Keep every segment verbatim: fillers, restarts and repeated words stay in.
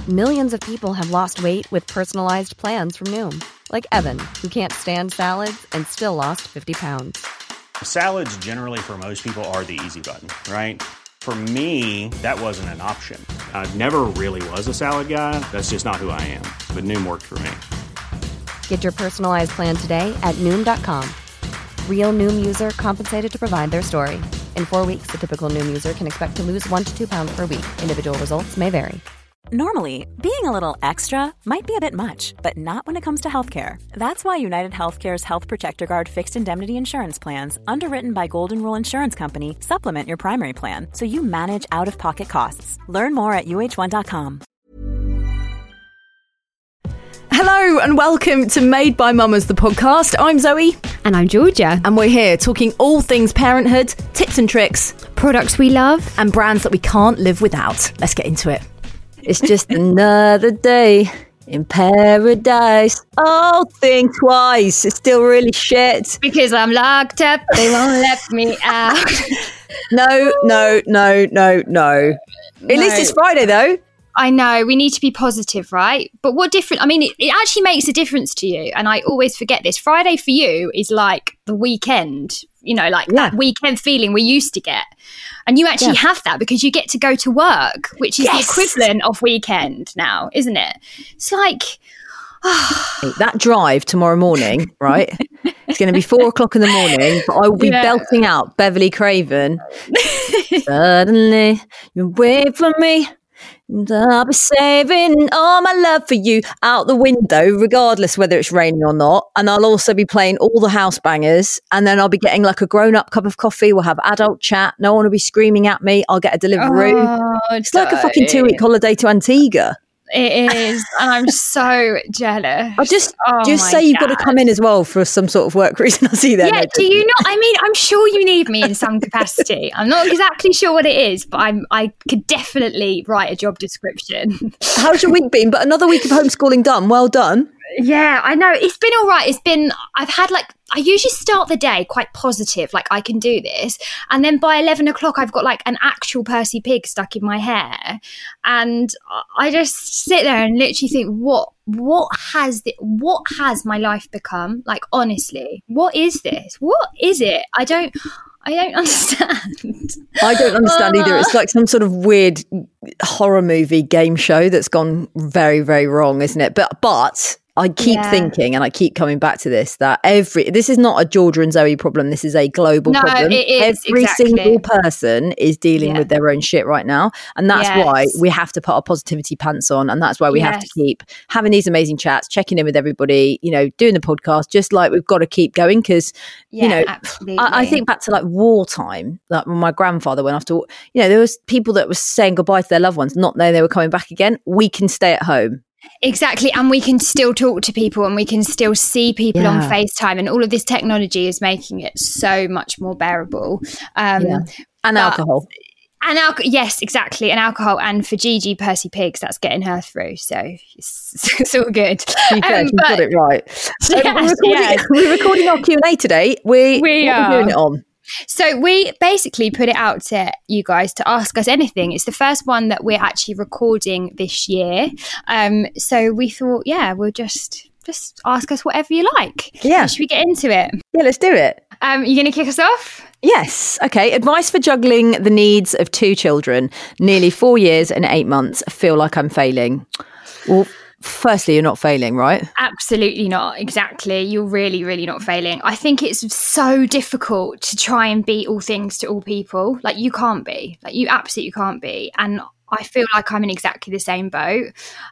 Millions of people have lost weight with personalized plans from Noom. Like Evan, who can't stand salads and still lost fifty pounds. Salads generally for most people are the easy button, right? For me, that wasn't an option. I never really was a salad guy. That's just not who I am. But Noom worked for me. Get your personalized plan today at Noom dot com. Real Noom user compensated to provide their story. In four weeks, the typical Noom user can expect to lose one to two pounds per week. Individual results may vary. Normally, being a little extra might be a bit much, but not when it comes to healthcare. That's why United Healthcare's Health Protector Guard fixed indemnity insurance plans, underwritten by Golden Rule Insurance Company, supplement your primary plan so you manage out-of-pocket costs. Learn more at U H one dot com. Hello and welcome to Made by Mamas, the podcast. I'm Zoe. And I'm Georgia. And we're here talking all things parenthood, tips and tricks, products we love, and brands that we can't live without. Let's get into it. It's just another day in paradise. Oh, think twice. It's still really shit. Because I'm locked up. They won't let me out. No, no, no, no, no. At No. least it's Friday, though. I know, we need to be positive, right? But what different, I mean, it, it actually makes a difference to you. And I always forget this. Friday for you is like the weekend, you know, like Yeah. that weekend feeling we used to get. And you actually Yeah. have that because you get to go to work, which is Yes. the equivalent of weekend now, isn't it? It's like, That drive tomorrow morning, right? It's going to be four o'clock in the morning, but I will be Yeah. belting out Beverly Craven. Suddenly, you wait for me. And I'll be saving all my love for you out the window, regardless whether it's raining or not. And I'll also be playing all the house bangers. And then I'll be getting like a grown-up cup of coffee. We'll have adult chat. No one will be screaming at me. I'll get a delivery. oh, It's like a fucking two-week holiday to Antigua. It is, and I'm so jealous. I'll just Oh just my say you've got to God. come in as well for some sort of work reason. I'll see you there. Yeah, No, do you not? I mean, I'm sure you need me in some capacity. I'm not exactly sure what it is, but I'm. I could definitely write a job description. How's your week been? But another week of homeschooling done. Well done. Yeah, I know. It's been all right. It's been, I've had like, I usually start the day quite positive, like I can do this. And then by eleven o'clock, I've got like an actual Percy Pig stuck in my hair. And I just sit there and literally think, what, what has the, what has my life become? Like, honestly, what is this? What is it? I don't, I don't understand. I don't understand either. It's like some sort of weird horror movie game show that's gone very, very wrong, isn't it? But, but I keep Yeah. thinking, and I keep coming back to this, that every, this is not a Georgia and Zoe problem. This is a global No, problem. it is, Every exactly. single person is dealing Yeah. with their own shit right now. And that's Yes. why we have to put our positivity pants on. And that's why we have to Yes. keep having these amazing chats, checking in with everybody, you know, doing the podcast, just like we've got to keep going. Cause, Yeah, you know, absolutely. I, I think back to like wartime, like when my grandfather went after, you know, there was people that were saying goodbye to their loved ones, not knowing they were coming back again. We can stay at home. Exactly. And we can still talk to people and we can still see people on Yeah. FaceTime, and all of this technology is making it so much more bearable. Um, Yeah. And but- alcohol. And alcohol, yes, exactly. And alcohol. And for Gigi Percy Pigs, that's getting her through. So it's, it's all good. You Um, you got it right. Um, Yes, we're, recording, yes. we're recording our Q and A today. We, We what are we doing are. it on? So we basically put it out to you guys to ask us anything. It's the first one that we're actually recording this year. Um, so we thought, yeah, we'll just just ask us whatever you like. Yeah. Should we get into it? Yeah, let's do it. Um, you going to kick us off? Yes. Okay. Advice for juggling the needs of two children, nearly four years and eight months. Feel like I'm failing. Well, firstly, you're not failing, right? Absolutely not. Exactly. You're really, really not failing. I think it's so difficult to try and be all things to all people. Like, you can't be. Like, you absolutely can't be. And I feel like I'm in exactly the same boat.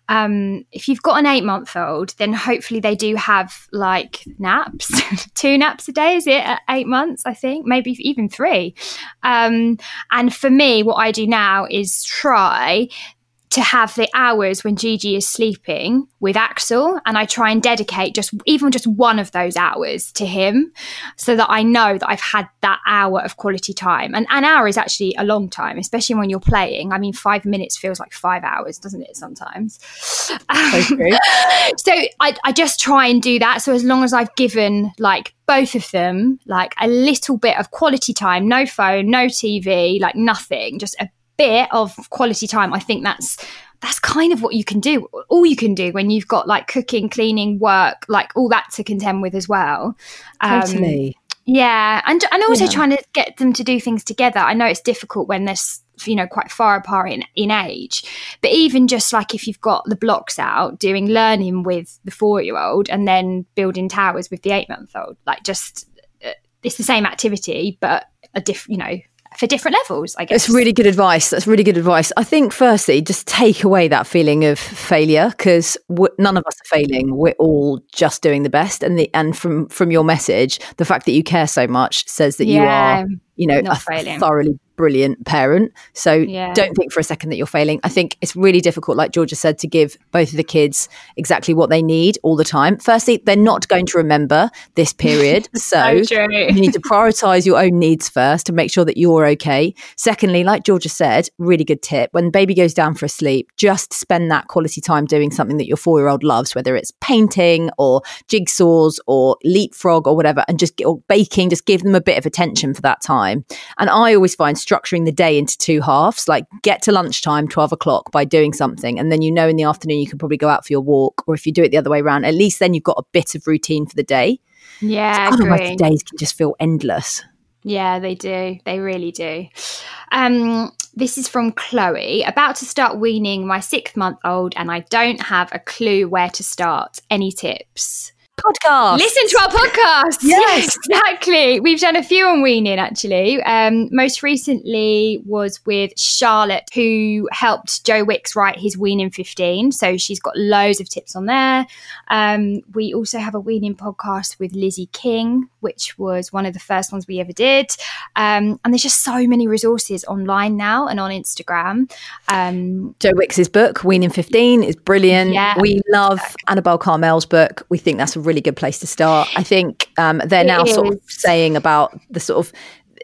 Um, if you've got an eight month old, then hopefully they do have like naps, two naps a day, is it at eight months, I think, maybe even three. Um, and for me, what I do now is try to have the hours when Gigi is sleeping with Axel, and I try and dedicate just even just one of those hours to him, so that I know that I've had that hour of quality time. And an hour is actually a long time, especially when you're playing. I mean, five minutes feels like five hours, doesn't it, sometimes? Um, so I, I just try and do that. So as long as I've given like both of them like a little bit of quality time, no phone, no T V, like nothing, just a bit of quality time, I think that's that's kind of what you can do, all you can do when you've got like cooking, cleaning, work, like all that to contend with as well. Um, Totally. Yeah. And, and also Yeah. trying to get them to do things together. I know it's difficult when there's, you know, quite far apart in, in age, but even just like if you've got the blocks out, doing learning with the four-year-old and then building towers with the eight-month-old, like just, uh, it's the same activity, but a diff, you know, for different levels, I guess. It's really good advice. That's really good advice. I think, firstly, just take away that feeling of failure, because w- none of us are failing. We're all just doing the best. And the and from from your message, the fact that you care so much says that Yeah, you are, you know, not a failing. thoroughly brilliant parent. So Yeah. don't think for a second that you're failing. I think it's really difficult, like Georgia said, to give both of the kids exactly what they need all the time. Firstly, they're not going to remember this period. So So true. you need to prioritize your own needs first to make sure that you're okay. Secondly, like Georgia said, really good tip, when baby goes down for a sleep, just spend that quality time doing something that your four-year-old loves, whether it's painting or jigsaws or leapfrog or whatever, and just or baking, just give them a bit of attention for that time. And I always find structuring the day into two halves, like get to lunchtime, twelve o'clock, by doing something, and then you know in the afternoon you can probably go out for your walk, or if you do it the other way around, at least then you've got a bit of routine for the day. Yeah, Otherwise agree. the days can just feel endless. Yeah, they do. They really do. Um, this is from Chloe. About to start weaning my six-month-old and I don't have a clue where to start. Any tips? Podcast. Listen to our podcast. Yes. Exactly. We've done a few on weaning, actually. Um, most recently was with Charlotte, who helped Joe Wicks write his Weaning fifteen. So she's got loads of tips on there. Um, we also have a weaning podcast with Lizzie King, which was one of the first ones we ever did. Um, and there's just so many resources online now and on Instagram. Um, Joe Wicks's book, Weaning fifteen, is brilliant. Yeah, we love Annabelle Carmel's book. We think that's a really good place to start. I think um, they're It now sort of is. saying about the sort of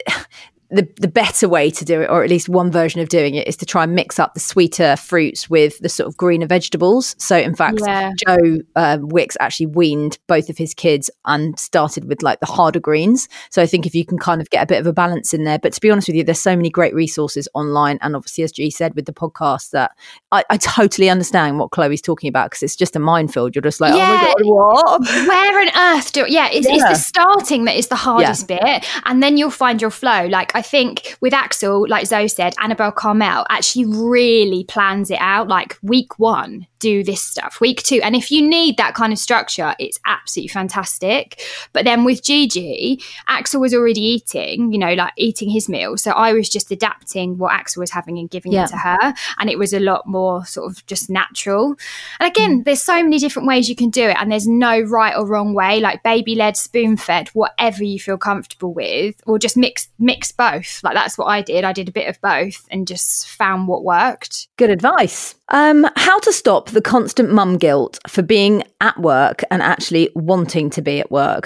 the the better way to do it, or at least one version of doing it, is to try and mix up the sweeter fruits with the sort of greener vegetables. So in fact, Yeah. Joe uh, Wicks actually weaned both of his kids and started with like the harder greens. So I think if you can kind of get a bit of a balance in there, but to be honest with you, there's so many great resources online. And obviously, as G said with the podcast, that I, I totally understand what Chloe's talking about, because it's just a minefield. You're just like, Yeah. oh my God, what? Where on earth do yeah it's, it's Yeah. the starting that is the hardest bit, and then you'll find your flow. Like I think with Axel, like Zoe said, Annabelle Carmel actually really plans it out. Like week one, do this stuff, week two, and if you need that kind of structure, it's absolutely fantastic. But then with Gigi, Axel was already eating, you know, like eating his meal, so I was just adapting what Axel was having and giving Yeah. it to her, and it was a lot more sort of just natural. And again, there's so many different ways you can do it, and there's no right or wrong way, like baby led, spoon fed, whatever you feel comfortable with, or just mix mix both. Like that's what I did. I did a bit of both and just found what worked. Good advice. Um, how to stop the constant mum guilt for being at work and actually wanting to be at work.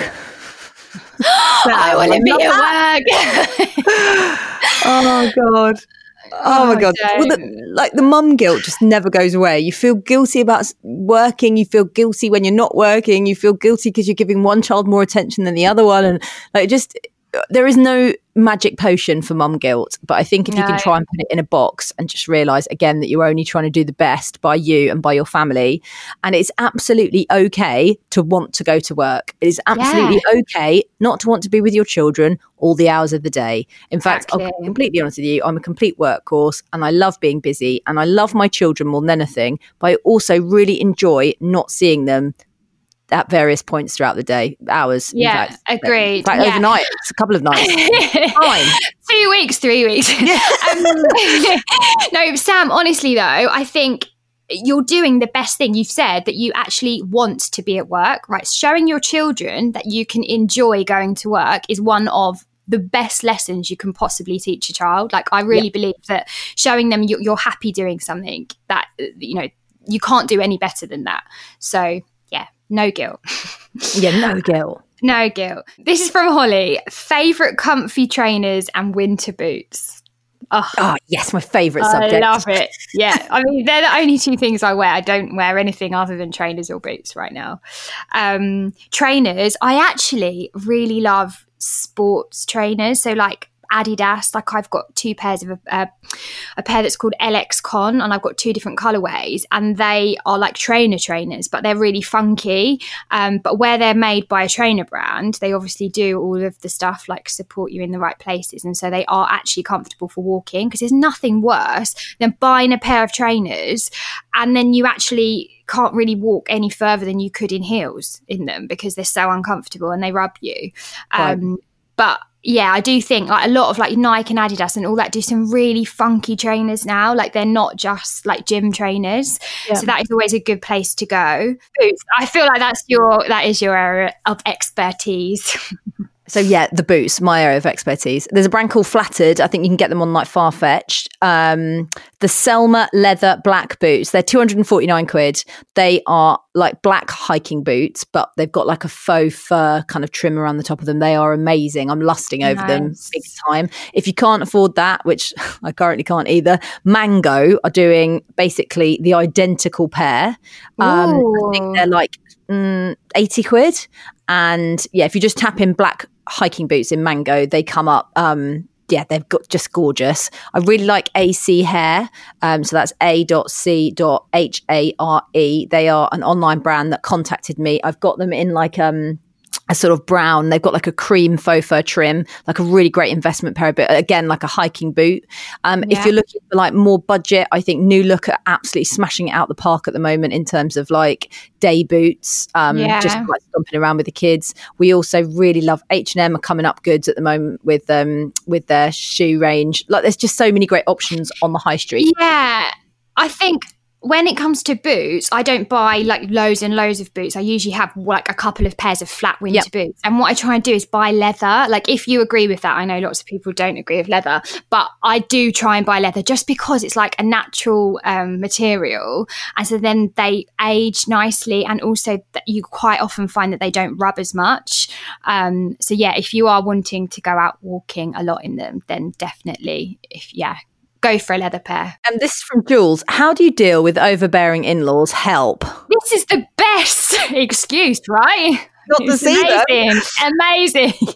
I want to be at work. Oh God. Oh, my Oh, God. Well, don't. the, like the mum guilt just never goes away. You feel guilty about s- working. You feel guilty when you're not working. You feel guilty because you're giving one child more attention than the other one. And like just, there is no magic potion for mum guilt. But I think if you No. can try and put it in a box and just realize again that you're only trying to do the best by you and by your family. And it's absolutely okay to want to go to work. It is absolutely okay not to want to be with your children all the hours of the day. In fact, I'll be Exactly. completely honest with you, I'm a complete workhorse and I love being busy and I love my children more than anything, but I also really enjoy not seeing them at various points throughout the day, hours. in Yeah, fact. agreed. In fact, Yeah. overnight, it's a couple of nights. Fine. Two weeks, three weeks. um, no, Sam, honestly though, I think you're doing the best thing. You've said that you actually want to be at work, right? Showing your children that you can enjoy going to work is one of the best lessons you can possibly teach a child. Like I really believe that showing them you're, you're happy doing something that, you know, you can't do any better than that. So yeah, no guilt. Yeah, no guilt. No guilt. This is from Holly. Favorite comfy trainers and winter boots. Oh, Oh, yes, my favourite I subject. love it. Yeah. I mean, they're the only two things I wear. I don't wear anything other than trainers or boots right now. Um, trainers, I actually really love sports trainers. So like Adidas. Like I've got two pairs of uh, a pair that's called L X Con, and I've got two different colorways, and they are like trainer trainers, but they're really funky. Um, but where they're made by a trainer brand, they obviously do all of the stuff like support you in the right places, and so they are actually comfortable for walking, because there's nothing worse than buying a pair of trainers and then you actually can't really walk any further than you could in heels in them because they're so uncomfortable and they rub you. Um, right. But yeah, I do think like a lot of like Nike and Adidas and all that do some really funky trainers now. Like they're not just like gym trainers. Yeah. So that is always a good place to go. Boots. I feel like that's your, that is your area of expertise. So yeah, the boots, my area of expertise. There's a brand called Flattered. I think you can get them on like Farfetch. Um, the Selma leather black boots. They're two hundred forty-nine quid. They are like black hiking boots, but they've got like a faux fur kind of trim around the top of them. They are amazing. I'm lusting over nice. them big time. If you can't afford that, which I currently can't either, Mango are doing basically the identical pair. Um, I think they're like mm, eighty quid. And yeah, if you just tap in black hiking boots in Mango, they come up. Um, yeah, they've got just gorgeous. I really like A C Hare. Um, so that's A C H A R E. They are an online brand that contacted me. I've got them in like um a sort of brown. They've got like a cream faux fur trim, like a really great investment pair of boot. Again, like a hiking boot. Um, yeah. If you're looking for like more budget, I think New Look are absolutely smashing it out the park at the moment in terms of like day boots, um, yeah. just like stomping around with the kids. We also really love H and M are coming up goods at the moment with um with their shoe range. Like there's just so many great options on the high street. Yeah, I think when it comes to boots, I don't buy like loads and loads of boots. I usually have like a couple of pairs of flat winter yep. boots. And what I try and do is buy leather. Like if you agree with that, I know lots of people don't agree with leather, but I do try and buy leather just because it's like a natural um, material. And so then they age nicely. And also that you quite often find that they don't rub as much. Um, so yeah, if you are wanting to go out walking a lot in them, then definitely, if yeah, go for a leather pair. And this is from Jules. How do you deal with overbearing in-laws? Help. This is the best excuse, right? Not to see amazing. Amazing.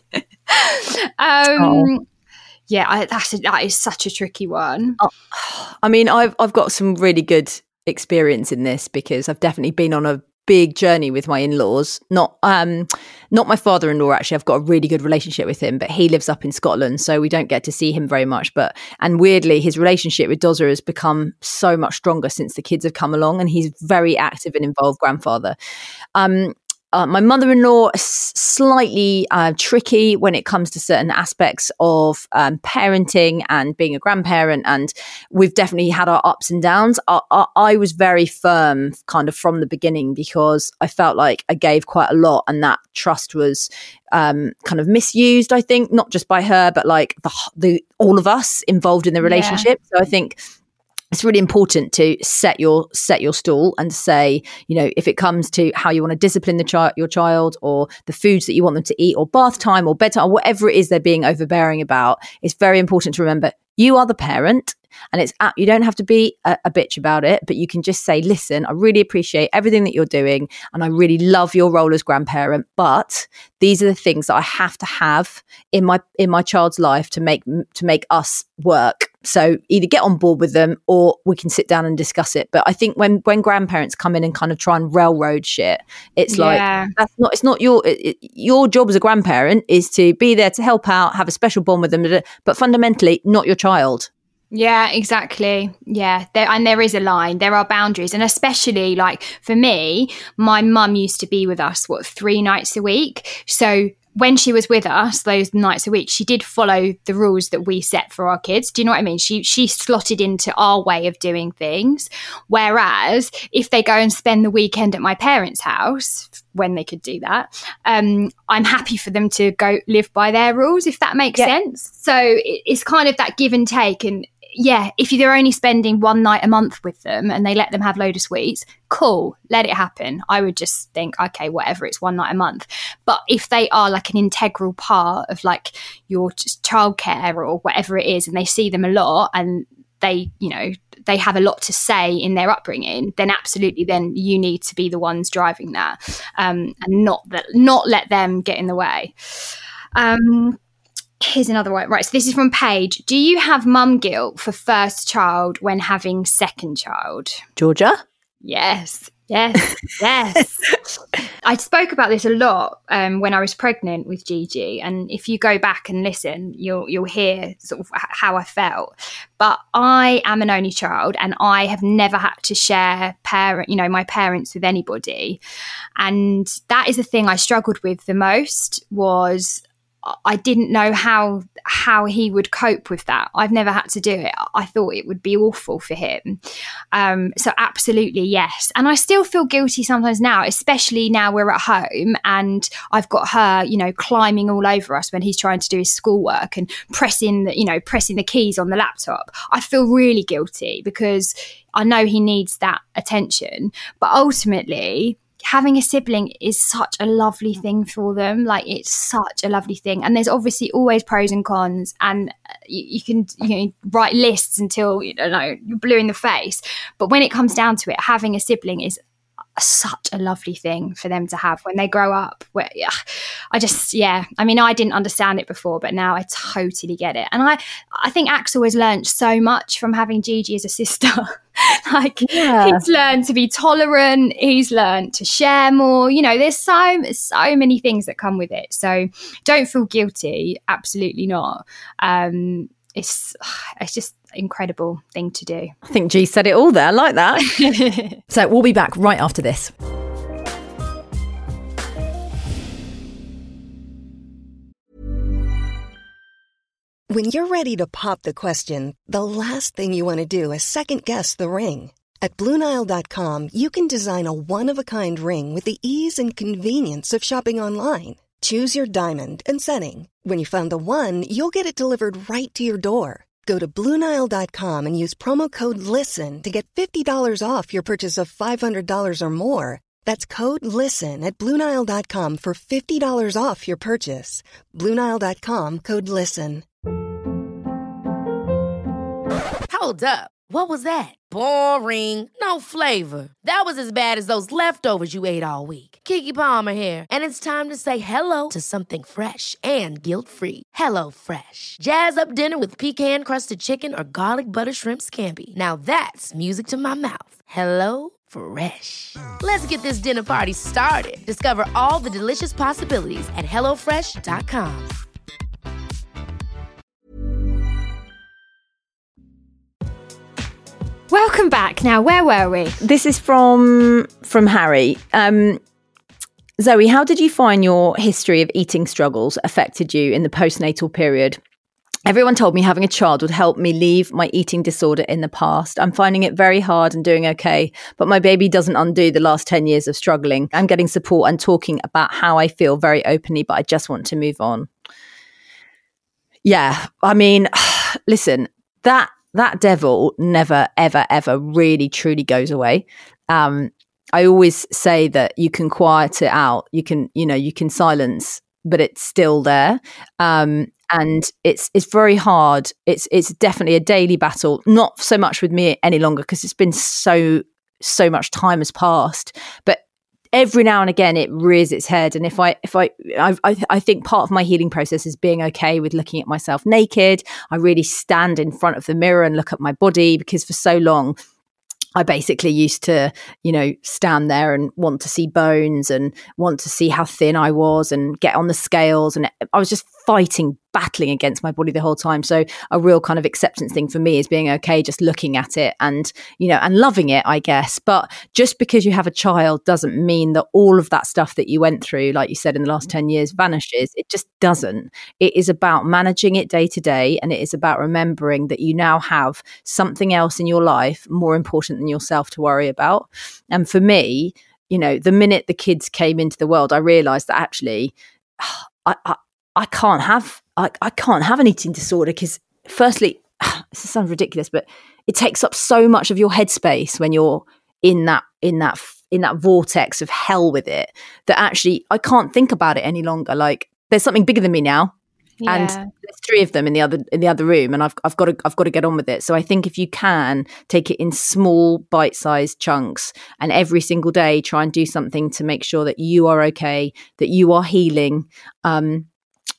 um, oh. Yeah, I, that's a, that is such a tricky one. Oh, I mean, I've I've got some really good experience in this because I've definitely been on a big journey with my in-laws. Not um not my father-in-law, actually. I've got a really good relationship with him, but he lives up in Scotland, so we don't get to see him very much. But and weirdly, his relationship with Dozer has become so much stronger since the kids have come along, and he's very active and involved grandfather. Um Uh, my mother-in-law is slightly uh, tricky when it comes to certain aspects of um, parenting and being a grandparent, and we've definitely had our ups and downs. I, I, I was very firm kind of from the beginning because I felt like I gave quite a lot, and that trust was um, kind of misused, I think, not just by her, but like the, the all of us involved in the relationship. Yeah. So I think it's really important to set your set your stall and say, you know, if it comes to how you want to discipline the child, your child, or the foods that you want them to eat, or bath time, or bedtime, or whatever it is they're being overbearing about, it's very important to remember you are the parent, and it's you don't have to be a, a bitch about it, but you can just say, listen, I really appreciate everything that you're doing, and I really love your role as grandparent, but these are the things that I have to have in my in my child's life to make to make us work. So either get on board with them or we can sit down and discuss it. But I think when, when grandparents come in and kind of try and railroad shit, it's yeah. like, that's not, it's not your, it, your job as a grandparent is to be there to help out, have a special bond with them, but fundamentally not your child. Yeah, exactly. Yeah. There, and there is a line, there are boundaries. And especially like for me, my mum used to be with us, what, three nights a week. So when she was with us those nights a week, she did follow the rules that we set for our kids. Do you know what I mean? She she slotted into our way of doing things. Whereas if they go and spend the weekend at my parents' house, when they could do that, um, I'm happy for them to go live by their rules, if that makes yeah. sense. So it, it's kind of that give and take. And yeah, if they're only spending one night a month with them and they let them have load of sweets, cool, let it happen. I would just think, okay, whatever, it's one night a month. But if they are like an integral part of like your childcare or whatever it is, and they see them a lot and they, you know, they have a lot to say in their upbringing, then absolutely, then you need to be the ones driving that, um, and not that, not let them get in the way. Um, Here's another one. Right, so this is from Paige. Do you have mum guilt for first child when having second child? Georgia? Yes, yes, yes. I spoke about this a lot um, when I was pregnant with Gigi, and if you go back and listen, you'll you'll hear sort of how I felt. But I am an only child, and I have never had to share parent, you know, my parents with anybody, and that is the thing I struggled with the most. Was I didn't know how how he would cope with that. I've never had to do it. I thought it would be awful for him. Um, so absolutely, yes. And I still feel guilty sometimes now, especially now we're at home and I've got her, you know, climbing all over us when he's trying to do his schoolwork and pressing the, you know, pressing the keys on the laptop. I feel really guilty because I know he needs that attention. But ultimately, having a sibling is such a lovely thing for them. Like, it's such a lovely thing. And there's obviously always pros and cons, and you, you can you know, write lists until, you know, you're blue in the face. But when it comes down to it, having a sibling is such a lovely thing for them to have when they grow up. Where yeah, I just, yeah, I mean, I didn't understand it before, but now I totally get it. And I, I think Axel has learned so much from having Gigi as a sister. Like, yeah. He's learned to be tolerant. He's learned to share more. You know, there's so, so many things that come with it. So don't feel guilty. Absolutely not. Um, it's, it's just incredible thing to do. I think G said it all there. I like that. So we'll be back right after this. When you're ready to pop the question, the last thing you want to do is second guess the ring. At Blue Nile dot com, you can design a one-of-a-kind ring with the ease and convenience of shopping online. Choose your diamond and setting. When you find the one, you'll get it delivered right to your door. Go to Blue Nile dot com and use promo code LISTEN to get fifty dollars off your purchase of five hundred dollars or more. That's code LISTEN at Blue Nile dot com for fifty dollars off your purchase. Blue Nile dot com, code LISTEN. Hold up. What was that? Boring. No flavor. That was as bad as those leftovers you ate all week. Keke Palmer here, and it's time to say hello to something fresh and guilt-free. Hello Fresh. Jazz up dinner with pecan-crusted chicken or garlic butter shrimp scampi. Now that's music to my mouth. Hello Fresh. Let's get this dinner party started. Discover all the delicious possibilities at hello fresh dot com. Welcome back. Now, where were we? This is from from Harry. Um, Zoe, how did you find your history of eating struggles affected you in the postnatal period? Everyone told me having a child would help me leave my eating disorder in the past. I'm finding it very hard and doing okay, but my baby doesn't undo the last ten years of struggling. I'm getting support and talking about how I feel very openly, but I just want to move on. Yeah, I mean, listen, that that devil never, ever, ever really truly goes away. Um, I always say that you can quiet it out. You can, you know, you can silence, but it's still there. Um, and it's it's very hard. It's it's definitely a daily battle. Not so much with me any longer because it's been so so much time has passed. But every now and again it rears its head, and if I if I, I I I think part of my healing process is being okay with looking at myself naked. I really stand in front of the mirror and look at my body, because for so long I basically used to, you know, stand there and want to see bones and want to see how thin I was and get on the scales, and I was just fighting, battling against my body the whole time. So a real kind of acceptance thing for me is being okay just looking at it and, you know, and loving it, I guess. But just because you have a child doesn't mean that all of that stuff that you went through, like you said, in the last ten years vanishes. It just doesn't. It is about managing it day to day, and it is about remembering that you now have something else in your life more important than yourself to worry about. And for me, you know, the minute the kids came into the world, I realized that actually I, I I can't have I, I can't have an eating disorder, because firstly, this sounds ridiculous, but it takes up so much of your headspace when you're in that in that in that vortex of hell with it, that actually I can't think about it any longer. Like, there's something bigger than me now. Yeah. And there's three of them in the other in the other room, and I've I've got to I've got to get on with it. So I think if you can take it in small bite-sized chunks, and every single day try and do something to make sure that you are okay, that you are healing, um,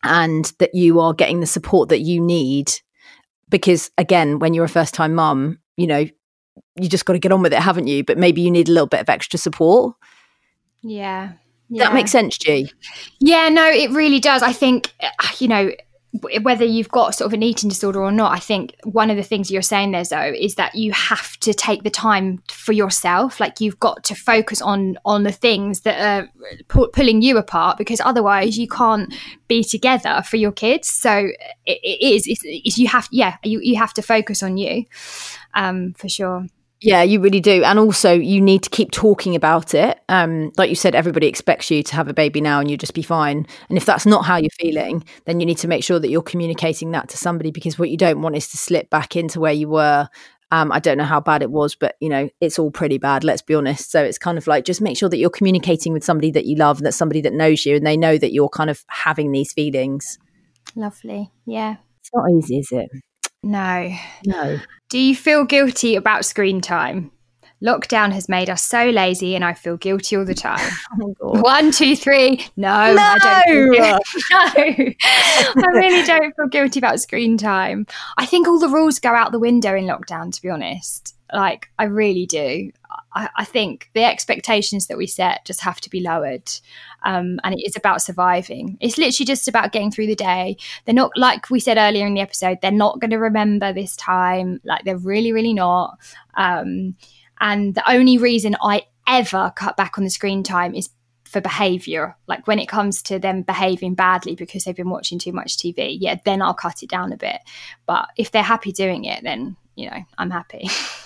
and that you are getting the support that you need. Because again, when you're a first time mum, you know, you just got to get on with it, haven't you? But maybe you need a little bit of extra support. Yeah. Does yeah. that make sense, G? Yeah, no, it really does. I think, you know, whether you've got sort of an eating disorder or not, I think one of the things you're saying there, Zoe, is that you have to take the time for yourself. Like you've got to focus on on the things that are pu- pulling you apart, because otherwise you can't be together for your kids. So it, it is, it's, it's, you have, yeah, you, you have to focus on you, um, for sure. Yeah, you really do. And also you need to keep talking about it. Um, like you said, everybody expects you to have a baby now and you just be fine. And if that's not how you're feeling, then you need to make sure that you're communicating that to somebody, because what you don't want is to slip back into where you were. Um, I don't know how bad it was, but, you know, it's all pretty bad, let's be honest. So it's kind of like, just make sure that you're communicating with somebody that you love and that's somebody that knows you and they know that you're kind of having these feelings. Lovely. Yeah. It's not easy, is it? No. No. Do you feel guilty about screen time? Lockdown has made us so lazy and I feel guilty all the time. Oh, God. One, two, three. No, No! I don't feel guilty. No, I really don't feel guilty about screen time. I think all the rules go out the window in lockdown, to be honest. Like, I really do. I, I think the expectations that we set just have to be lowered. Um, and it is about surviving. It's literally just about getting through the day. They're not, like we said earlier in the episode, they're not going to remember this time. Like, they're really, really not. Um, and the only reason I ever cut back on the screen time is for behaviour. Like when it comes to them behaving badly because they've been watching too much T V, yeah, then I'll cut it down a bit. But if they're happy doing it, then, you know, I'm happy.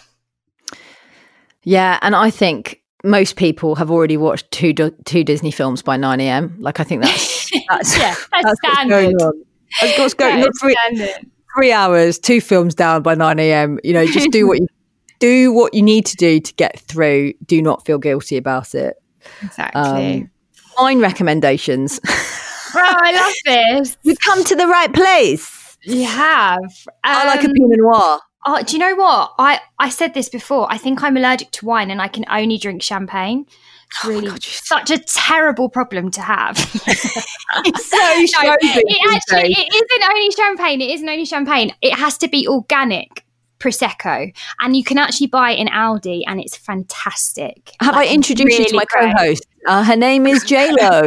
Yeah, and I think most people have already watched two two Disney films by nine a.m. Like, I think that's that's, yeah, that's, that's standard. What's going on. That's what's going on. Three, three hours, two films down by nine a.m. You know, just do what you do what you need to do to get through. Do not feel guilty about it. Exactly. Um, wine recommendations. Bro, I love this. You've come to the right place. You have. Um, I like a Pinot Noir. Oh, do you know what? I, I said this before. I think I'm allergic to wine and I can only drink champagne. It's really oh God, such a terrible problem to have. It's so no, it actually it isn't only champagne. It isn't only champagne. It has to be organic Prosecco. And you can actually buy it in Aldi and it's fantastic. Have like, I introduced really you to my great. co-host? Uh, her name is J-Lo.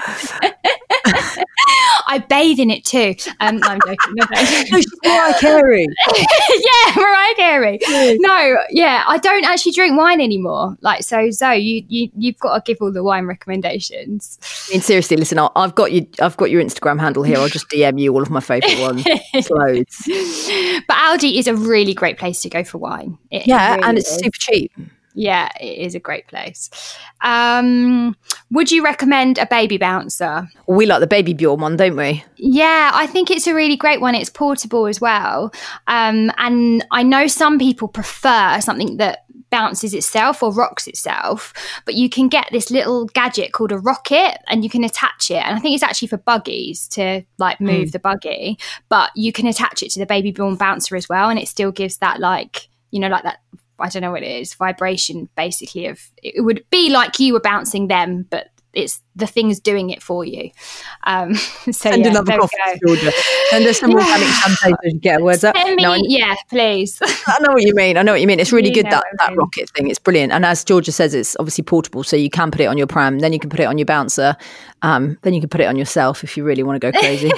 I bathe in it too. Um, no, I'm joking. No, no. No, she's Mariah Carey. Yeah, Mariah Carey. No, yeah, I don't actually drink wine anymore. Like, so Zoe, you you you've got to give all the wine recommendations. I mean, seriously, listen, I'll, I've got you. I've got your Instagram handle here. I'll just D M you all of my favourite ones. It's loads. But Aldi is a really great place to go for wine. It yeah, really and it's is. super cheap. Yeah, it is a great place. Um, would you recommend a baby bouncer? We like the Baby Bjorn one, don't we? Yeah, I think it's a really great one. It's portable as well. Um, and I know some people prefer something that bounces itself or rocks itself, but you can get this little gadget called a rocket and you can attach it. And I think it's actually for buggies to like move mm. the buggy, but you can attach it to the Baby Bjorn bouncer as well. And it still gives that like, you know, like that, I don't know what it is, vibration basically of, it would be like you were bouncing them, but it's the thing's doing it for you. Um, so Send yeah, another coffee to Georgia. Send us some yeah. organic champagne so you get words up. Me, no, I, yeah, please. I know what you mean. I know what you mean. It's really You good, know that, what I that mean. rocket thing. It's brilliant. And as Georgia says, it's obviously portable, so you can put it on your pram, then you can put it on your bouncer, um, then you can put it on yourself if you really want to go crazy.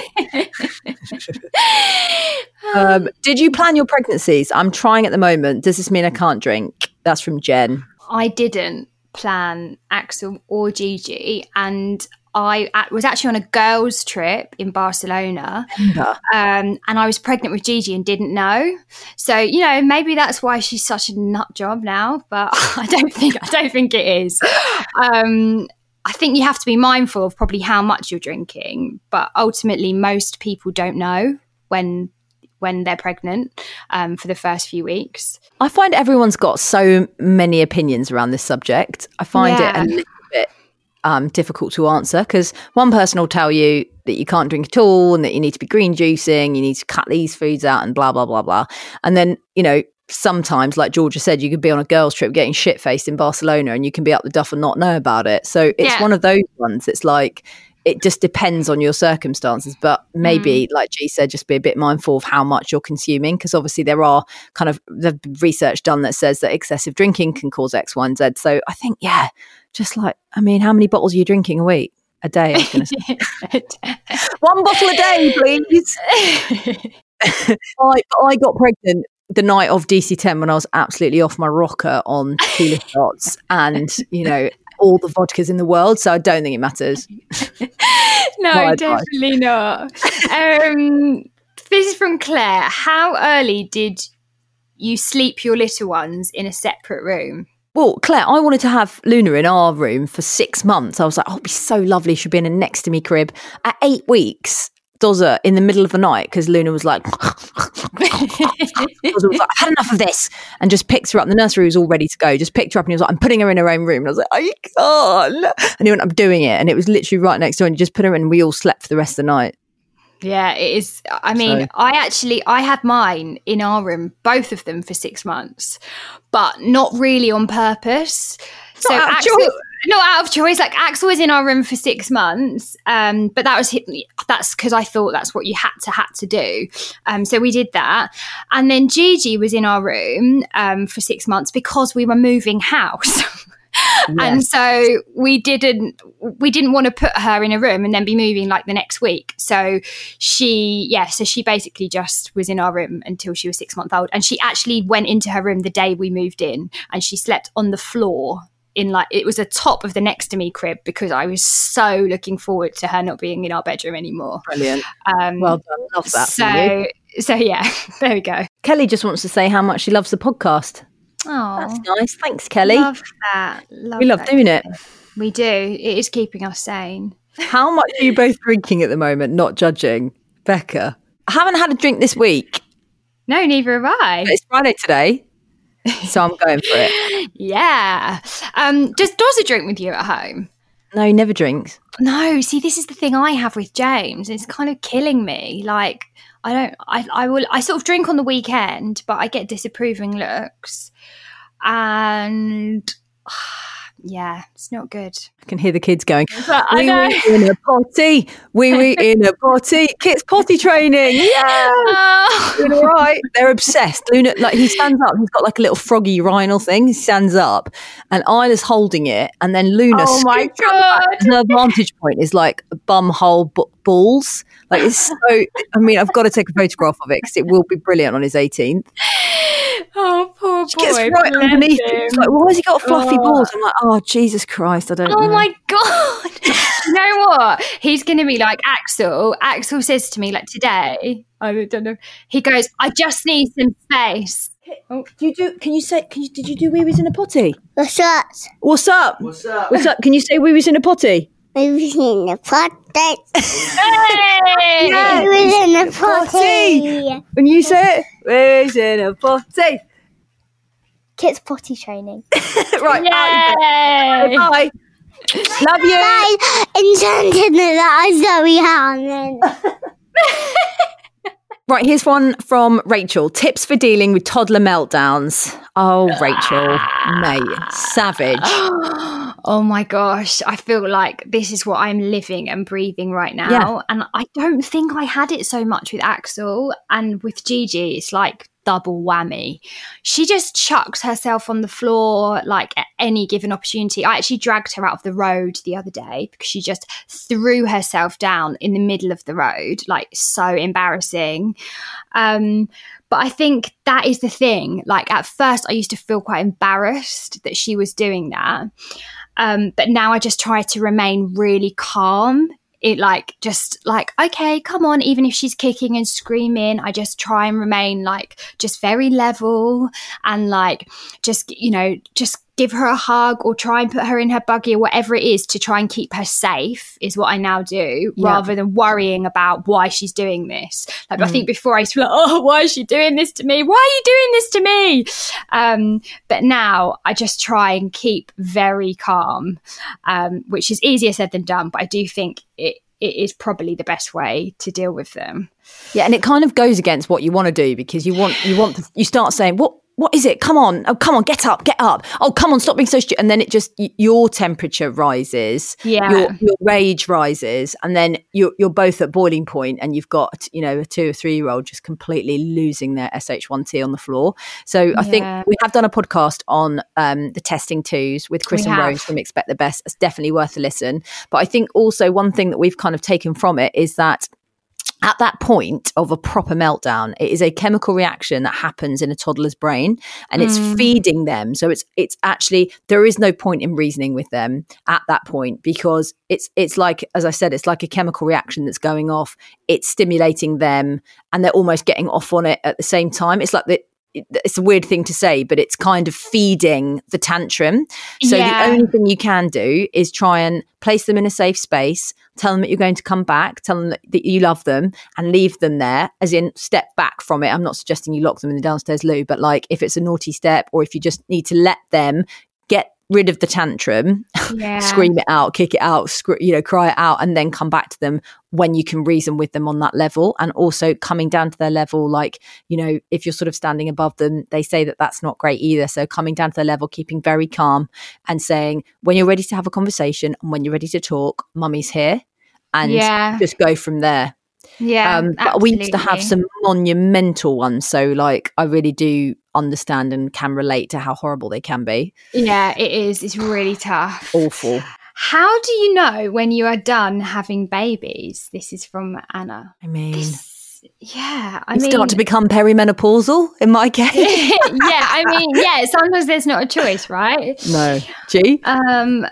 um, did you plan your pregnancies? I'm trying at the moment. Does this mean I can't drink? That's from Jen. I didn't plan Axel or Gigi, and I was actually on a girls' trip in Barcelona, um, and I was pregnant with Gigi and didn't know. So you know, maybe that's why she's such a nut job now. But I don't think I don't think it is. Um, I think you have to be mindful of probably how much you're drinking, but ultimately, most people don't know when when they're pregnant um, for the first few weeks. I find everyone's got so many opinions around this subject. I find Yeah. it a little bit um, difficult to answer because one person will tell you that you can't drink at all and that you need to be green juicing, you need to cut these foods out and blah, blah, blah, blah. And then, you know, sometimes, like Georgia said, you could be on a girls' trip getting shit-faced in Barcelona and you can be up the duff and not know about it. So it's Yeah. one of those ones. It's like, it just depends on your circumstances. But maybe, mm. like G said, just be a bit mindful of how much you're consuming, because obviously there are kind of the research done that says that excessive drinking can cause X, Y, and Z. So I think, yeah, just like, I mean, how many bottles are you drinking a week? A day, I was going to say. One bottle a day, please. I, I got pregnant the night of D C ten when I was absolutely off my rocker on tequila shots and, you know, all the vodkas in the world. So I don't think it matters. No, definitely not. Um, this is from Claire. How early did you sleep your little ones in a separate room? Well, Claire, I wanted to have Luna in our room for six months. I was like, oh, it'd be so lovely. She'd be in a next to me crib. At eight weeks, Dozza in the middle of the night, because Luna was like, Dozza was like, I've had enough of this, and just picked her up. The nursery was all ready to go. Just picked her up and he was like, I'm putting her in her own room. And I was like, I can't. And he went, I'm doing it. And it was literally right next door. And you just put her in and we all slept for the rest of the night. Yeah, it is. I mean, so. I actually, I had mine in our room, both of them for six months, but not really on purpose. Not so out of Axel, choice. Not out of choice. Like Axel was in our room for six months, um, but that was that's because I thought that's what you had to had to do. Um, so we did that, and then Gigi was in our room um, for six months because we were moving house. Yes. And so we didn't we didn't want to put her in a room and then be moving like the next week. So she, yeah, so she basically just was in our room until she was six months old. And she actually went into her room the day we moved in, and she slept on the floor in like, it was a top of the next to me crib, because I was so looking forward to her not being in our bedroom anymore. Brilliant. Um, well done. Love that. So, so yeah, there we go. Kelly just wants to say how much she loves the podcast. Oh, that's nice. Thanks, Kelly. Love that. Love we love that. doing it. We do. It is keeping us sane. How much are you both drinking at the moment? Not judging. Becca, I haven't had a drink this week. No, neither have I. But it's Friday today, so I'm going for it. Yeah. Um, does Dozza drink with you at home? No, he never drinks. No, see, this is the thing I have with James. It's kind of killing me. Like, I don't, I, I will, I sort of drink on the weekend, but I get disapproving looks. And yeah, it's not good. I can hear the kids going, but we were in a potty, we were in a potty, kids potty training, yeah, oh. Doing all right. They're obsessed. Luna, like, he stands up, he's got like a little froggy rhinal thing, he stands up, and Isla's holding it, and then Luna, oh my God, her vantage point is like bum hole b- balls. Like, it's so, I mean, I've got to take a photograph of it because it will be brilliant on his eighteenth. Oh, poor boy. She gets right underneath it. It's like, why has he got fluffy oh. balls? I'm like, oh, Jesus Christ, I don't oh know. Oh my God. You know what? He's going to be like Axel. Axel says to me, like today, I don't know, he goes, I just need some space. Oh, do you do, can you say, can you, did you do wee wees in a potty? What's up? What's up? What's up? What's up? Can you say wee wees in a potty? Wee wees in a potty. Hey! Yeah. Wee wees in a potty. When you say it, wee wees in a potty. Kids potty training. Right. Yay! Bye. Love you. Bye. Enchanted that Zoe Harmon. Right, here's one from Rachel. Tips for dealing with toddler meltdowns. Oh, Rachel, mate, savage. Oh my gosh, I feel like this is what I'm living and breathing right now. Yeah. And I don't think I had it so much with Axel, and with Gigi, it's like double whammy. She just chucks herself on the floor like at any given opportunity. I actually dragged her out of the road the other day because she just threw herself down in the middle of the road, like so embarrassing. Um, but I think that is the thing. Like at first I used to feel quite embarrassed that she was doing that. Um, but now I just try to remain really calm. It like just like, okay, come on, even if she's kicking and screaming, I just try and remain like just very level and like just, you know, just give her a hug or try and put her in her buggy or whatever it is to try and keep her safe is what I now do, yeah. rather than worrying about why she's doing this. Like mm. I think before I used to be like, oh, why is she doing this to me? Why are you doing this to me? Um, but now I just try and keep very calm, um, which is easier said than done. But I do think it it is probably the best way to deal with them. Yeah, and it kind of goes against what you want to do because you want you want to, you start saying, what what is it? Come on. Oh, come on, get up, get up. Oh, come on, stop being so stupid. And then it just, y- your temperature rises, Yeah. your, your rage rises, and then you're, you're both at boiling point, and you've got, you know, a two or three year old just completely losing their S H one T on the floor. So I think Yeah. we have done a podcast on um, the testing twos with Chris We and have. Rose from Expect the Best. It's definitely worth a listen. But I think also one thing that we've kind of taken from it is that at that point of a proper meltdown, it is a chemical reaction that happens in a toddler's brain, and it's Mm. feeding them. So it's it's actually, there is no point in reasoning with them at that point, because it's it's like, as I said, it's like a chemical reaction that's going off. It's stimulating them, and they're almost getting off on it at the same time. It's like the it's a weird thing to say, but it's kind of feeding the tantrum. So Yeah. the only thing you can do is try and place them in a safe space, tell them that you're going to come back, tell them that, that you love them, and leave them there, as in step back from it. I'm not suggesting you lock them in the downstairs loo, but like if it's a naughty step, or if you just need to let them get rid of the tantrum, Yeah. scream it out, kick it out, scr- you know, cry it out, and then come back to them when you can reason with them on that level. And also coming down to their level, like, you know, if you're sort of standing above them, they say that that's not great either. So coming down to their level, keeping very calm, and saying, when you're ready to have a conversation and when you're ready to talk, mummy's here, and Yeah. just go from there. Yeah. Um, but we used to have absolutely. some monumental ones. So like, I really do understand and can relate to how horrible they can be. Yeah, it is. It's really tough. Awful. How do you know when you are done having babies? This is from Anna. I mean, This, yeah, I you mean, start to become perimenopausal in my case. yeah, I mean, yeah. Sometimes there's not a choice, right? No. Gee? Um.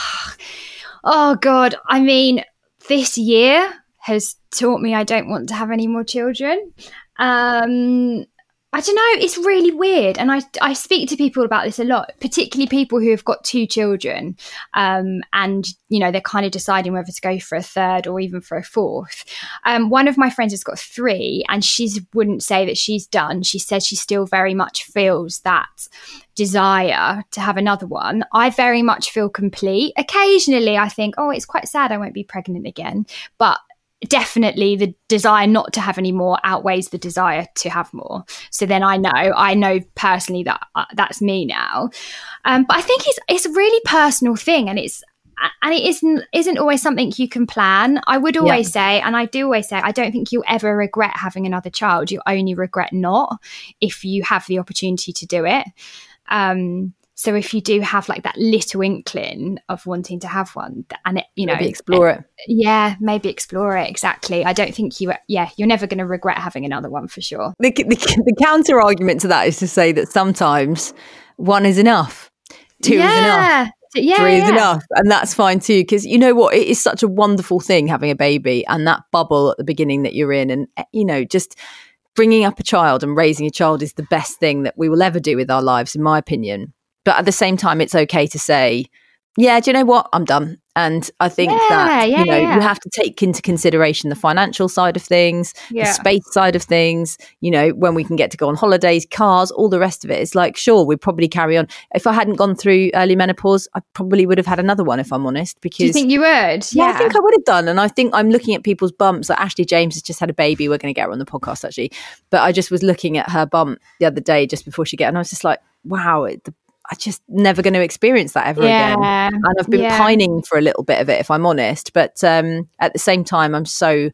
Oh God. I mean, this year has taught me I don't want to have any more children. Um. I don't know. It's really weird, and I I speak to people about this a lot, particularly people who have got two children, um, and you know they're kind of deciding whether to go for a third or even for a fourth. Um, one of my friends has got three, and she wouldn't say that she's done. She says she still very much feels that desire to have another one. I very much feel complete. Occasionally, I think, oh, it's quite sad I won't be pregnant again, but definitely the desire not to have any more outweighs the desire to have more. So then I know, I know personally that uh, that's me now. Um, but I think it's it's a really personal thing, and it's and it isn't isn't always something you can plan. I would always say, and I do always say, I don't think you'll ever regret having another child. You only regret not if you have the opportunity to do it. Um, So if you do have like that little inkling of wanting to have one, and it, you know, Maybe explore it. Yeah, maybe explore it. Exactly. I don't think you, yeah, you're never going to regret having another one for sure. The, the, the counter argument to that is to say that sometimes one is enough, two yeah. is enough. Yeah, Three is yeah. enough, and that's fine too, because you know what, it is such a wonderful thing having a baby, and that bubble at the beginning that you're in, and you know, just bringing up a child and raising a child is the best thing that we will ever do with our lives, in my opinion. But at the same time, it's okay to say, yeah, do you know what, I'm done. And I think Yeah, that yeah, you know yeah. you have to take into consideration the financial side of things, Yeah. the space side of things, you know, when we can get to go on holidays, cars, all the rest of it. It's like, sure, we'd probably carry on. If I hadn't gone through early menopause, I probably would have had another one, if I'm honest. Because Do you think you would? yeah, I think I would have done. And I think I'm looking at people's bumps. Like Ashley James has just had a baby. We're going to get her on the podcast, actually. But I just was looking at her bump the other day just before she get, and I was just like, wow, it, the, I just never going to experience that ever Yeah. again. And I've been Yeah. pining for a little bit of it, if I'm honest. But um, at the same time, I'm so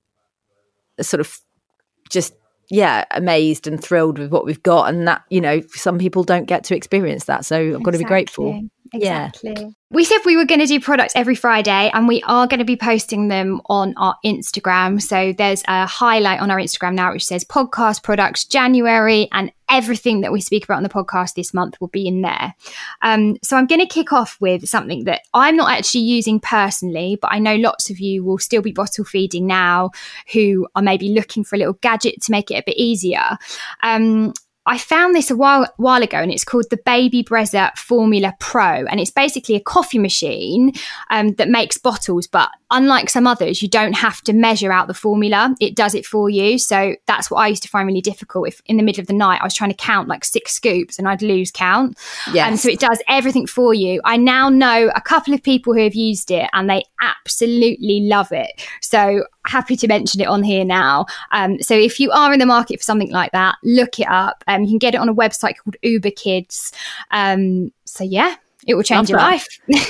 sort of just, yeah, amazed and thrilled with what we've got. And that, you know, some people don't get to experience that. So I've got to be grateful. Exactly. Yeah. Exactly. We said we were going to do products every Friday, and we are going to be posting them on our Instagram. So there's a highlight on our Instagram now which says podcast products January, and everything that we speak about on the podcast this month will be in there. Um, so I'm going to kick off with something that I'm not actually using personally, but I know lots of you will still be bottle feeding now who are maybe looking for a little gadget to make it a bit easier. Um, I found this a while while ago, and it's called the Baby Brezza Formula Pro, and it's basically a coffee machine um, that makes bottles, but unlike some others, you don't have to measure out the formula. It does it for you. So that's what I used to find really difficult. If in the middle of the night I was trying to count like six scoops and I'd lose count. Yes. And so it does everything for you. I now know a couple of people who have used it and they absolutely love it. So happy to mention it on here now. Um, so if you are in the market for something like that, look it up. Uh, Um, you can get it on a website called Uber Kids. Um, so yeah, it will change your life.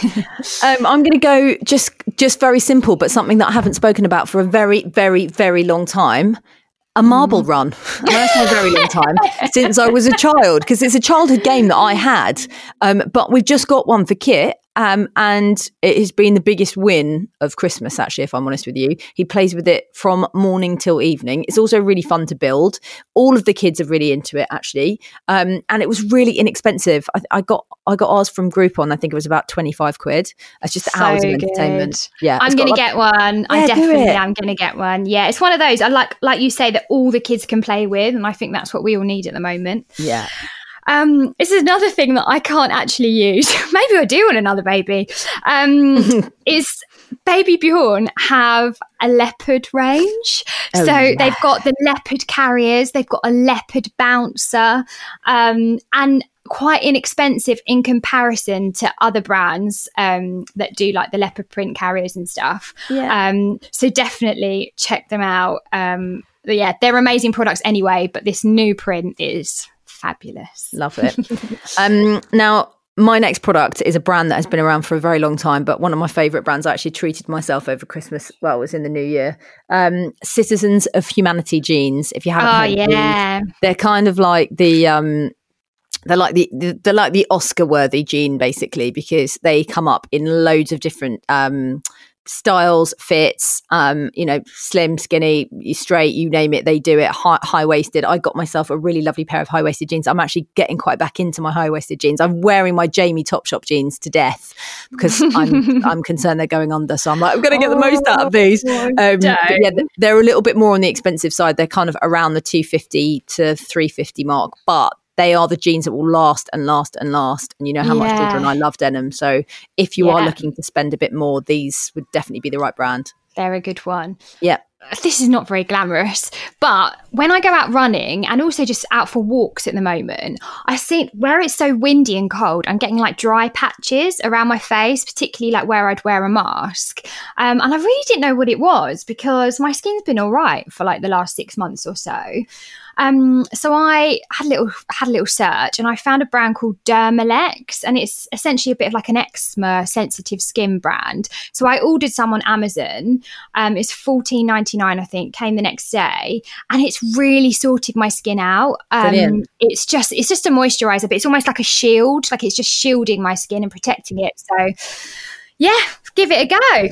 um, I'm going to go just just very simple, but something that I haven't spoken about for a very, very, very long time. A marble mm. run. And that's for a very long time, since I was a child, because it's a childhood game that I had. Um, but we've just got one for Kit. Um, and it has been the biggest win of Christmas, actually, if I'm honest with you. He plays with it from morning till evening. It's also really fun to build. All of the kids are really into it, actually. Um, and it was really inexpensive. I, I got I got ours from Groupon. I think it was about twenty-five quid. It's just so hours of entertainment. Yeah, I'm going to get one. Yeah, I definitely am going to get one. Yeah, it's one of those, I like, like you say, that all the kids can play with. And I think that's what we all need at the moment. Yeah. Um, this is another thing that I can't actually use. Maybe I do want another baby. Um, is Baby Bjorn have a leopard range. Oh, so yeah. they've got the leopard carriers, they've got a leopard bouncer, um, and quite inexpensive in comparison to other brands um, that do like the leopard print carriers and stuff. Yeah. Um, so definitely check them out. Um, yeah, they're amazing products anyway, but this new print is fabulous. Love it. um, now, my next product is a brand that has been around for a very long time, but one of my favourite brands. I actually treated myself over Christmas. Well, it was in the new year. Um, Citizens of Humanity jeans. If you haven't oh, heard yeah. these, they're kind of like the... Um, They're like the they're like the Oscar-worthy jean, basically, because they come up in loads of different um, styles, fits. Um, you know, slim, skinny, straight, you name it, they do it. High, high-waisted. I got myself a really lovely pair of high-waisted jeans. I'm actually getting quite back into my high-waisted jeans. I'm wearing my Jamie Topshop jeans to death because I'm I'm concerned they're going under. So I'm like, I'm going to get the most out of these. Um, but yeah, they're a little bit more on the expensive side. They're kind of around the two fifty to three fifty mark, but they are the jeans that will last and last and last. And you know how yeah. much Georgia and I love denim. So if you yeah. are looking to spend a bit more, these would definitely be the right brand. They're a good one. Yeah. This is not very glamorous, but when I go out running and also just out for walks at the moment, I see where it's so windy and cold, I'm getting like dry patches around my face, particularly like where I'd wear a mask. Um, and I really didn't know what it was because my skin's been all right for like the last six months or so. Um, so I had a little had a little search and I found a brand called Dermalex, and it's essentially a bit of like an eczema sensitive skin brand. So I ordered some on Amazon. Um, it's fourteen ninety-nine, I think, came the next day, and it's really sorted my skin out. Um, it's just it's just a moisturizer, but it's almost like a shield, like it's just shielding my skin and protecting it. So yeah, give it a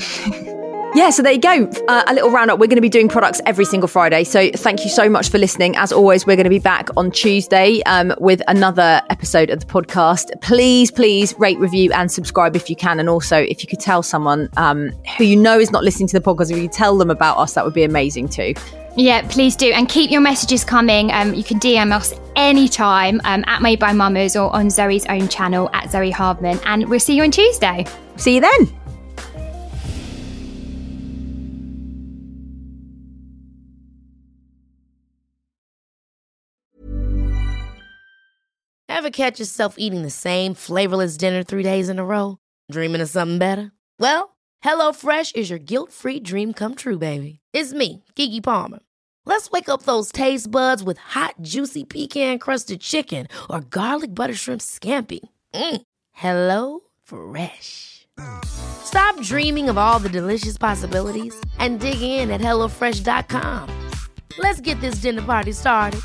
go. Yeah, so there you go. Uh, a little roundup. We're going to be doing products every single Friday. So thank you so much for listening. As always, we're going to be back on Tuesday um, with another episode of the podcast. Please, please rate, review and subscribe if you can. And also, if you could tell someone um, who you know is not listening to the podcast, if you could tell them about us, that would be amazing too. Yeah, please do. And keep your messages coming. Um, you can D M us anytime um, at Made by Mamas or on Zoe's own channel at Zoe Hardman. And we'll see you on Tuesday. See you then. Ever catch yourself eating the same flavorless dinner three days in a row? Dreaming of something better? Well, HelloFresh is your guilt-free dream come true, baby. It's me, Keke Palmer. Let's wake up those taste buds with hot, juicy pecan-crusted chicken or garlic butter shrimp scampi. Mm. Hello Fresh. Stop dreaming of all the delicious possibilities and dig in at hello fresh dot com. Let's get this dinner party started.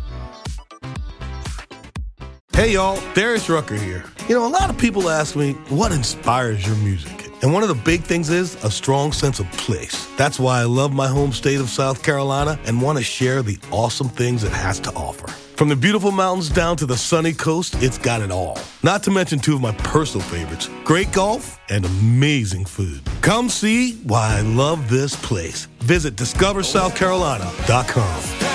Hey, y'all, Darius Rucker here. You know, a lot of people ask me, what inspires your music? And one of the big things is a strong sense of place. That's why I love my home state of South Carolina and want to share the awesome things it has to offer. From the beautiful mountains down to the sunny coast, it's got it all. Not to mention two of my personal favorites, great golf and amazing food. Come see why I love this place. Visit discover south carolina dot com.